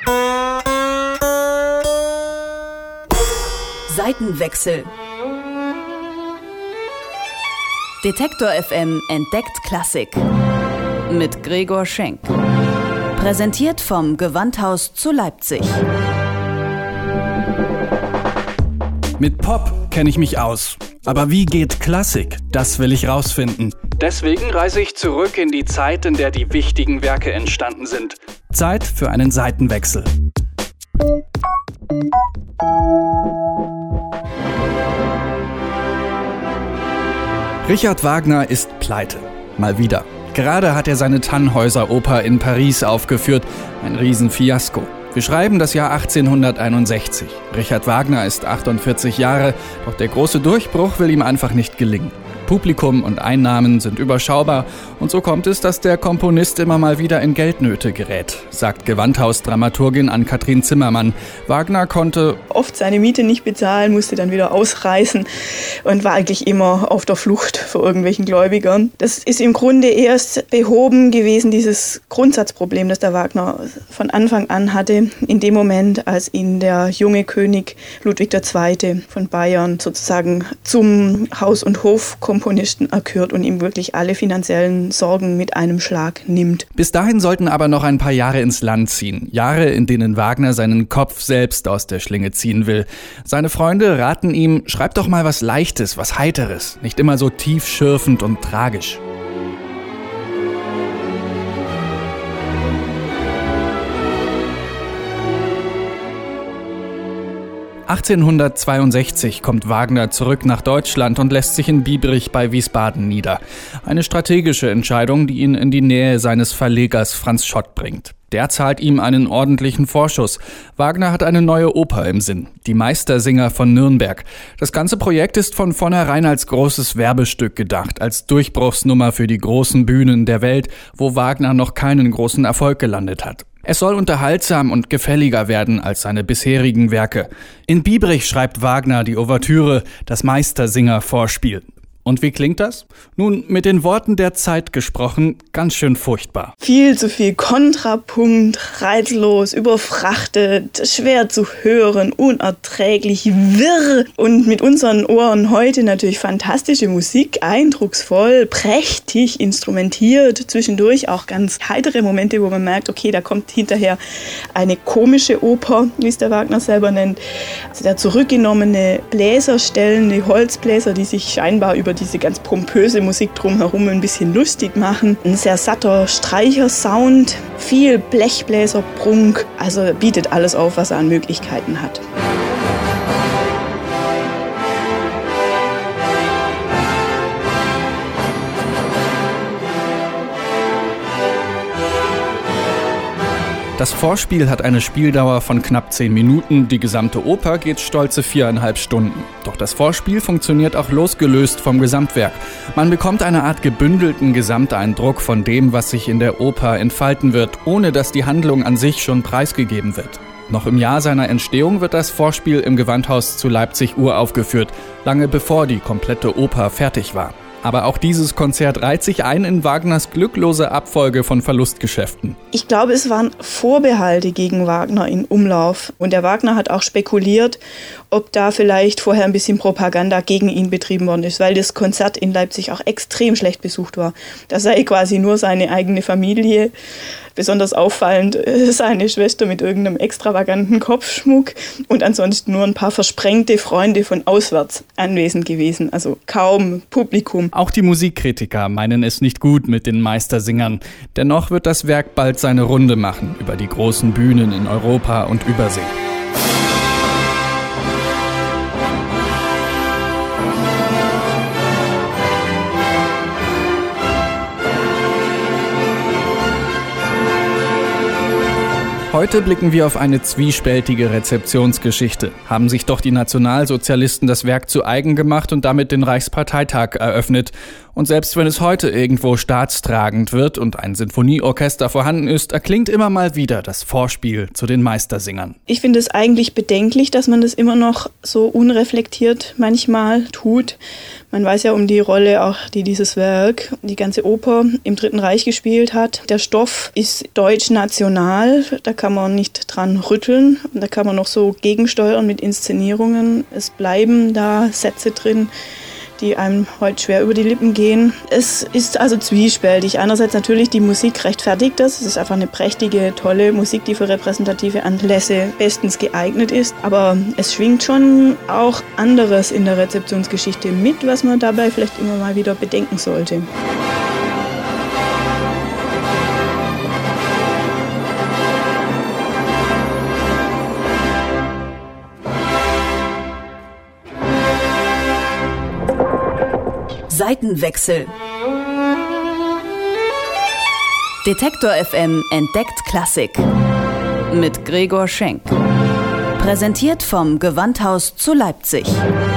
Seitenwechsel. Detektor FM entdeckt Klassik. Mit Gregor Schenk. Präsentiert vom Gewandhaus zu Leipzig. Mit Pop kenne ich mich aus. Aber wie geht Klassik? Das will ich rausfinden. Deswegen reise ich zurück in die Zeit, in der die wichtigen Werke entstanden sind. Zeit für einen Seitenwechsel. Richard Wagner ist pleite. Mal wieder. Gerade hat er seine Tannhäuser-Oper in Paris aufgeführt. Ein Riesenfiasko. Wir schreiben das Jahr 1861. Richard Wagner ist 48 Jahre, doch der große Durchbruch will ihm einfach nicht gelingen. Publikum und Einnahmen sind überschaubar und so kommt es, dass der Komponist immer mal wieder in Geldnöte gerät, sagt Gewandhaus-Dramaturgin Ann-Kathrin Zimmermann. Wagner konnte oft seine Miete nicht bezahlen, musste dann wieder ausreißen und war eigentlich immer auf der Flucht vor irgendwelchen Gläubigern. Das ist im Grunde erst behoben gewesen, dieses Grundsatzproblem, das der Wagner von Anfang an hatte, in dem Moment, als ihn der junge König Ludwig II. Von Bayern sozusagen zum Haus- und Hofkomponisten erkürt und ihm wirklich alle finanziellen Sorgen mit einem Schlag nimmt. Bis dahin sollten aber noch ein paar Jahre ins Land ziehen. Jahre, in denen Wagner seinen Kopf selbst aus der Schlinge ziehen will. Seine Freunde raten ihm, schreib doch mal was Leichtes, was Heiteres. Nicht immer so tiefschürfend und tragisch. (1862) kommt Wagner zurück nach Deutschland und lässt sich in Biebrich bei Wiesbaden nieder. Eine strategische Entscheidung, die ihn in die Nähe seines Verlegers Franz Schott bringt. Der zahlt ihm einen ordentlichen Vorschuss. Wagner hat eine neue Oper im Sinn, die Meistersinger von Nürnberg. Das ganze Projekt ist von vornherein als großes Werbestück gedacht, als Durchbruchsnummer für die großen Bühnen der Welt, wo Wagner noch keinen großen Erfolg gelandet hat. Es soll unterhaltsam und gefälliger werden als seine bisherigen Werke. In Biebrich schreibt Wagner die Ouvertüre, das Meistersinger-Vorspiel. Und wie klingt das? Nun, mit den Worten der Zeit gesprochen, ganz schön furchtbar. Viel zu viel Kontrapunkt, reizlos, überfrachtet, schwer zu hören, unerträglich wirr. Und mit unseren Ohren heute natürlich fantastische Musik, eindrucksvoll, prächtig instrumentiert. Zwischendurch auch ganz heitere Momente, wo man merkt, okay, da kommt hinterher eine komische Oper, wie es der Wagner selber nennt. Also der zurückgenommene Bläserstellen, die Holzbläser, die sich scheinbar über diese ganz pompöse Musik drumherum ein bisschen lustig machen. Ein sehr satter Streichersound, viel Blechbläserprunk, also bietet alles auf, was er an Möglichkeiten hat. Das Vorspiel hat eine Spieldauer von knapp 10 Minuten, die gesamte Oper geht stolze 4,5 Stunden. Doch das Vorspiel funktioniert auch losgelöst vom Gesamtwerk. Man bekommt eine Art gebündelten Gesamteindruck von dem, was sich in der Oper entfalten wird, ohne dass die Handlung an sich schon preisgegeben wird. Noch im Jahr seiner Entstehung wird das Vorspiel im Gewandhaus zu Leipzig uraufgeführt, lange bevor die komplette Oper fertig war. Aber auch dieses Konzert reiht sich ein in Wagners glücklose Abfolge von Verlustgeschäften. Ich glaube, es waren Vorbehalte gegen Wagner in Umlauf. Und der Wagner hat auch spekuliert, ob da vielleicht vorher ein bisschen Propaganda gegen ihn betrieben worden ist, weil das Konzert in Leipzig auch extrem schlecht besucht war. Da sei quasi nur seine eigene Familie, besonders auffallend seine Schwester mit irgendeinem extravaganten Kopfschmuck und ansonsten nur ein paar versprengte Freunde von auswärts anwesend gewesen, also kaum Publikum. Auch die Musikkritiker meinen es nicht gut mit den Meistersingern. Dennoch wird das Werk bald seine Runde machen über die großen Bühnen in Europa und Übersee. Heute blicken wir auf eine zwiespältige Rezeptionsgeschichte. Haben sich doch die Nationalsozialisten das Werk zu eigen gemacht und damit den Reichsparteitag eröffnet? Und selbst wenn es heute irgendwo staatstragend wird und ein Sinfonieorchester vorhanden ist, erklingt immer mal wieder das Vorspiel zu den Meistersingern. Ich finde es eigentlich bedenklich, dass man das immer noch so unreflektiert manchmal tut. Man weiß ja um die Rolle auch, die dieses Werk, die ganze Oper im Dritten Reich gespielt hat. Der Stoff ist deutsch-national, da kann man nicht dran rütteln. Da kann man noch so gegensteuern mit Inszenierungen. Es bleiben da Sätze drin, die einem heute schwer über die Lippen gehen. Es ist also zwiespältig. Einerseits natürlich die Musik rechtfertigt das. Es ist einfach eine prächtige, tolle Musik, die für repräsentative Anlässe bestens geeignet ist. Aber es schwingt schon auch anderes in der Rezeptionsgeschichte mit, was man dabei vielleicht immer mal wieder bedenken sollte. Seitenwechsel. Detektor FM entdeckt Klassik. Mit Gregor Schenk. Präsentiert vom Gewandhaus zu Leipzig.